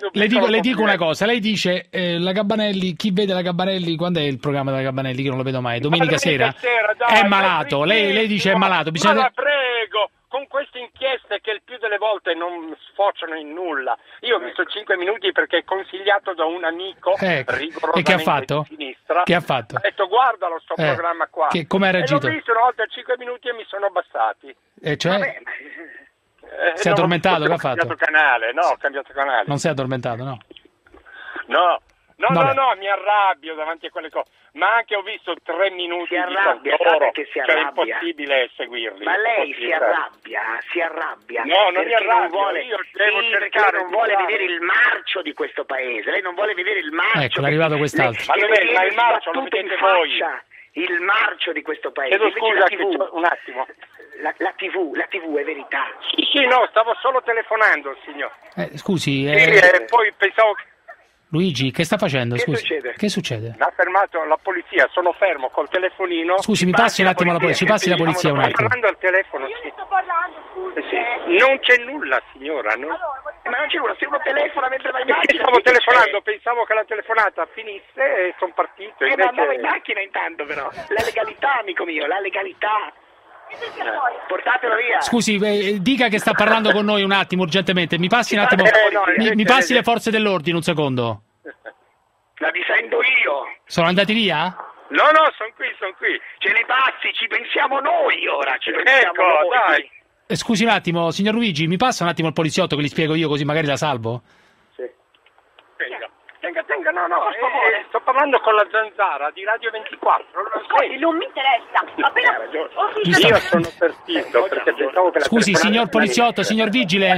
le dico una cosa, lei dice la Gabbanelli, chi vede la Gabbanelli, quando è il programma della Gabbanelli che non lo vedo mai? Domenica sera? Dai, è malato, lei dice è malato, bisogna... Ma la prego, con queste inchieste che il più delle volte non sfociano in nulla. Io ho visto 5 minuti perché è consigliato da un amico rigorosamente e che ha fatto? di sinistra. Che ha fatto? Ha detto guardalo sto programma qua. Come ha reagito? E l'ho visto una volta 5 minuti e mi sono abbassati. E cioè? Si è addormentato, che ha fatto? Ho cambiato canale. Non si è addormentato, no? No, mi arrabbio davanti a quelle cose. Ma anche ho visto 3 minuti si arrabbia, di loro, che si arrabbia. Cioè è impossibile seguirli. Ma lei si arrabbia. No, non mi arrabbio, io devo cercare, non vuole vedere il marcio di questo paese. Lei non vuole vedere il marcio. Ecco, è arrivato quest'altro. Ma il marcio lo vedete voi. Il marcio di questo paese. Chiedo scusa, un attimo. La TV è verità. Sì, no, stavo solo telefonando, signor. Scusi. Poi pensavo che... Luigi, che sta facendo? Che succede? Che succede? L'ha fermato la polizia, sono fermo col telefonino. Scusi, mi passi un attimo la polizia, ci passi la polizia un attimo. Sto parlando al telefono, Io ne sto parlando, scusi. Non c'è nulla, signora. Ma non c'è nulla, se uno telefona mentre va in macchina... Stavo telefonando, pensavo che la telefonata finisse e sono partito. Ma andavo in macchina intanto però. La legalità, amico mio, la legalità. Portatelo via. Scusi, dica che sta parlando con noi un attimo urgentemente. Mi passi un attimo. Mi passi le forze dell'ordine un secondo. La difendo io. Sono andati via? No, sono qui. Ce li passi, ci pensiamo noi ora. Dai. Scusi un attimo, signor Luigi, mi passa un attimo il poliziotto che gli spiego io così magari la salvo? Sì. Tenga, no, sto parlando con la Zanzara di Radio 24. Non mi interessa. Io sono partito perché pensavo che la Scusi, signor poliziotto, signor vigile.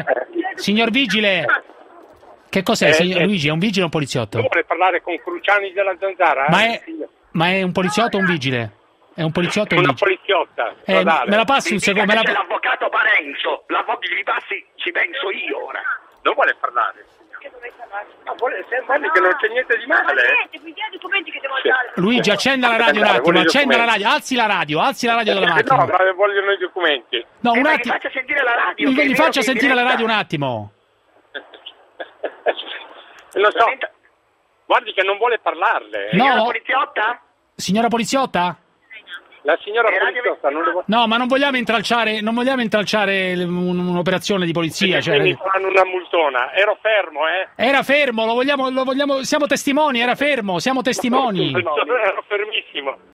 Che cos'è, signor Luigi? È un vigile o un poliziotto? Vuole parlare con Cruciani della Zanzara? Ma è un poliziotto o un vigile? È un poliziotto o un vigile? Poliziotta. Me la passi un secondo? C'è l'avvocato Parenzo. L'avvocato mi passi, ci penso io ora. Non vuole parlare? Ma vuole che non c'è niente di male. Documenti che devo dare. Luigi, accenda la radio un attimo, accenda la radio, alzi la radio della macchina. No, ma vogliono i documenti. No, un attimo. Mi faccia sentire la radio. Mi faccia sentire la radio un attimo. Lo so. Guardi che non vuole parlarle. Signora poliziotta? Signora poliziotta? La signora poliziotta non le vuole... No, ma non vogliamo intralciare un'operazione di polizia. Mi fanno una multona. Ero fermo, Era fermo, lo vogliamo, siamo testimoni, era fermo, siamo testimoni. Ero fermissimo.